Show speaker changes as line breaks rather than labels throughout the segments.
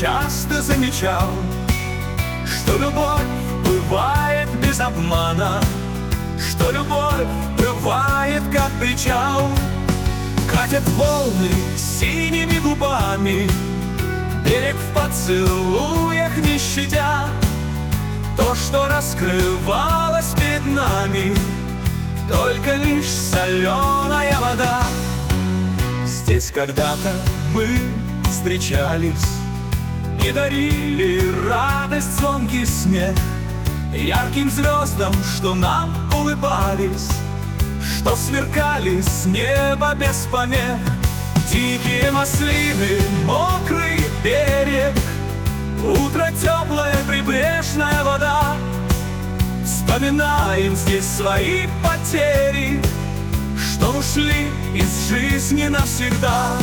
часто замечал, что любовь бывает без обмана, что любовь бывает как причал. Катят волны синими губами, берег в поцелуях не щадя. То, что раскрывалось перед нами, только лишь соленая вода. Здесь когда-то мы встречались и дарили радость, звонкий смех ярким звездам, что нам улыбались, что сверкали с неба без помех. Дикие маслины, мокрый берег, утро теплая прибрежная вода. Вспоминаем здесь свои потери, что ушли из жизни навсегда.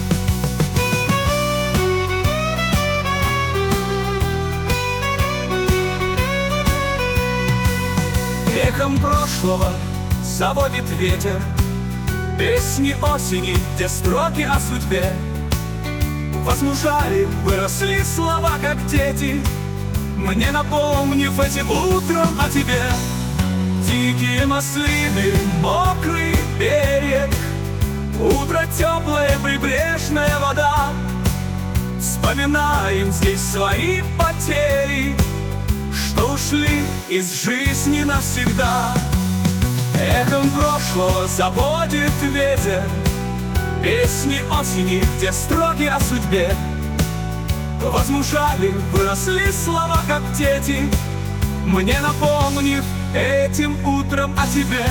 Эхом прошлого заводит ветер песни осени, где строки о судьбе. Возмужали, выросли слова, как дети, мне напомнив этим утром о тебе. Дикие маслины, мокрый берег, утро теплая прибрежная вода. Вспоминаем здесь свои потери, что ушли из жизни навсегда. Эхом прошлого заводит ветер песни осени, где строки о судьбе. Возмужали, выросли слова, как дети, мне напомнив этим утром о тебе.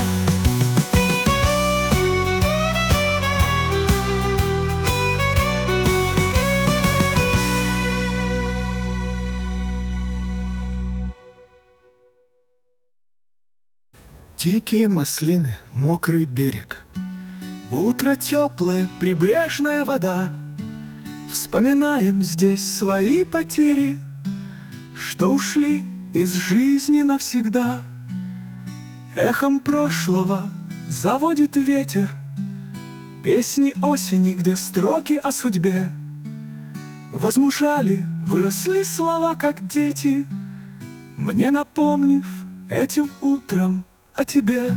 Дикие маслины, мокрый берег, утро теплая прибрежная вода. Вспоминаем здесь свои потери, что ушли из жизни навсегда. Эхом прошлого заводит ветер песни осени, где строки о судьбе. Возмужали, выросли слова, как дети, мне напомнив этим утром о тебе.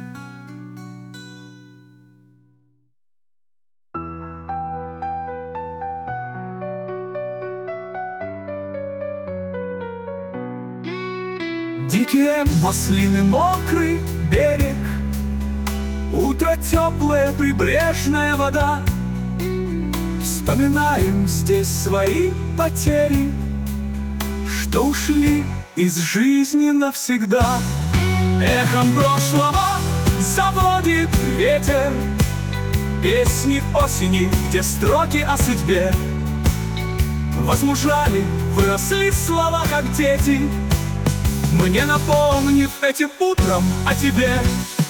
Дикие маслины, мокрый берег, утро теплая прибрежная вода. Вспоминаем здесь свои потери, что ушли из жизни навсегда. Эхом прошлого заводит ветер песни осени, где строки о судьбе. Возмужали, выросли слова, как дети, мне напомнив этим утром о тебе.